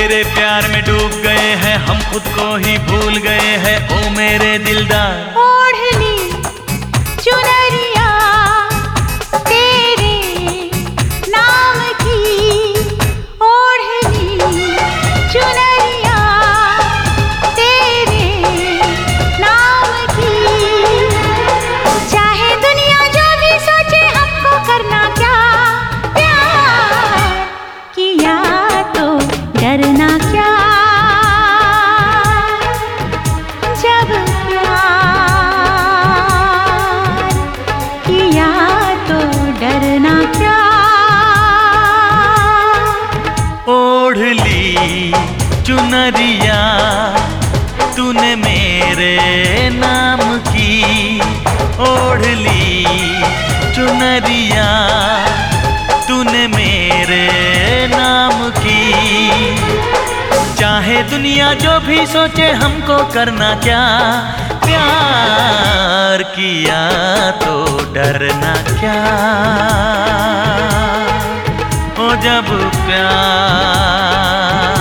तेरे प्यार में डूब गए हैं, हम खुद को ही भूल गए हैं। ओ मेरे दिलदार, ओढ़ ली चुनरिया तेरे नाम की, ओढ़ ली चुनरिया तेरे नाम की। चाहे दुनिया जो भी सोचे हमको करना क्या, प्यार किया तो डरना क्या। जब प्यार किया तो डरना क्या। ओढ़ ली चुनरिया तूने मेरे नाम की, ओढ़ ली चुनरिया तूने मेरे नाम की। चाहे दुनिया जो भी सोचे हमको करना क्या, प्यार किया तो डरना क्या। ओ जब प्यार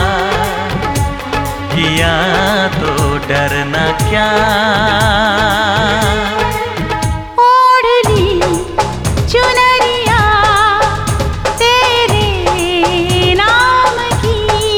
किया तो डरना क्या। ओढ़ ली चुनरिया तेरे नाम की।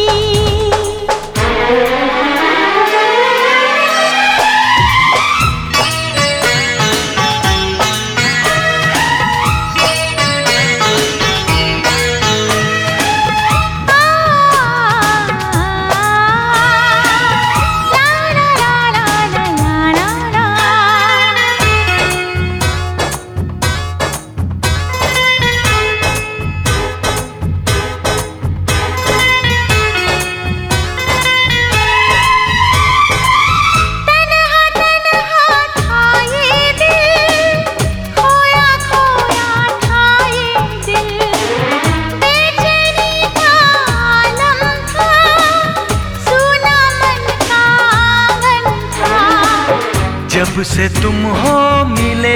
जब से तुम हो मिले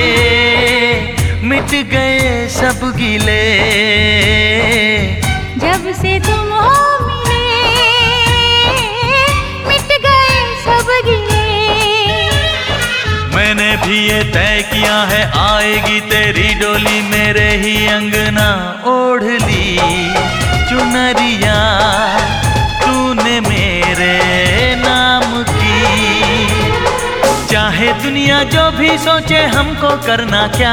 मिट गए सब गिले। जब से तुम हो मिले मिट गए सब गिले। मैंने भी ये तय किया है आएगी तेरी डोली मेरे ही अंगना। ओढ़ ली चुनरिया तूने मेरे नाम की। चाहे दुनिया जो भी सोचे हमको करना क्या,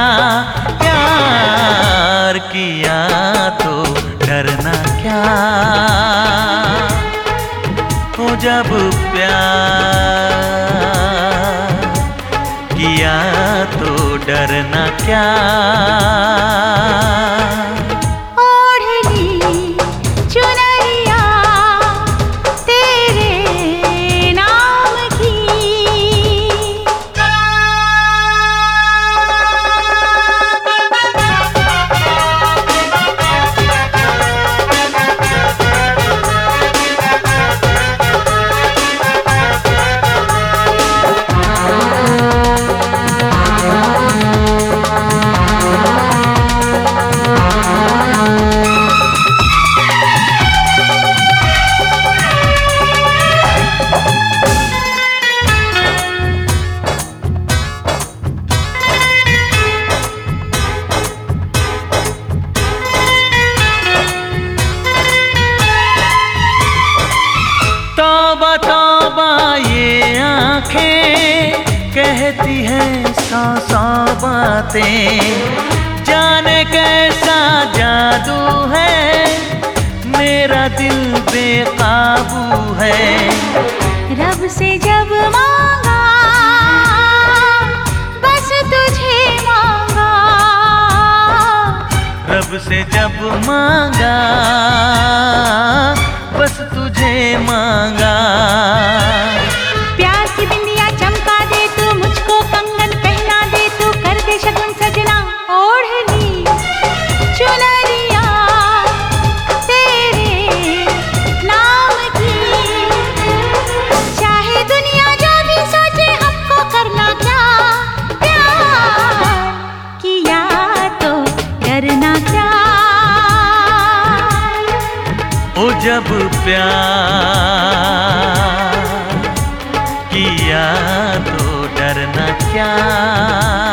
प्यार किया तो डरना क्या। हो जब प्यार किया तो डरना क्या। ओढ़ ली चुनरिया तेरे नाम की। तौबा तौबा ये आंखें कहती हैं सौ सौ बातें। जाने कैसा जादू है मेरा दिल बेकाबू है। रब से जब मांगा बस तुझे मांगा। रब से जब मांगा बस तुझे मांगा। प्यार की बिंदिया चमका दे तू मुझको, कंगन पहना दे तू, कर दे शगुन सजना। ओढ़ ली चुनरिया तेरे नाम की। चाहे दुनिया जो भी सोचे हमको करना क्या, प्यार किया तो डरना क्या। ओ जब प्यार किया तो डरना क्या।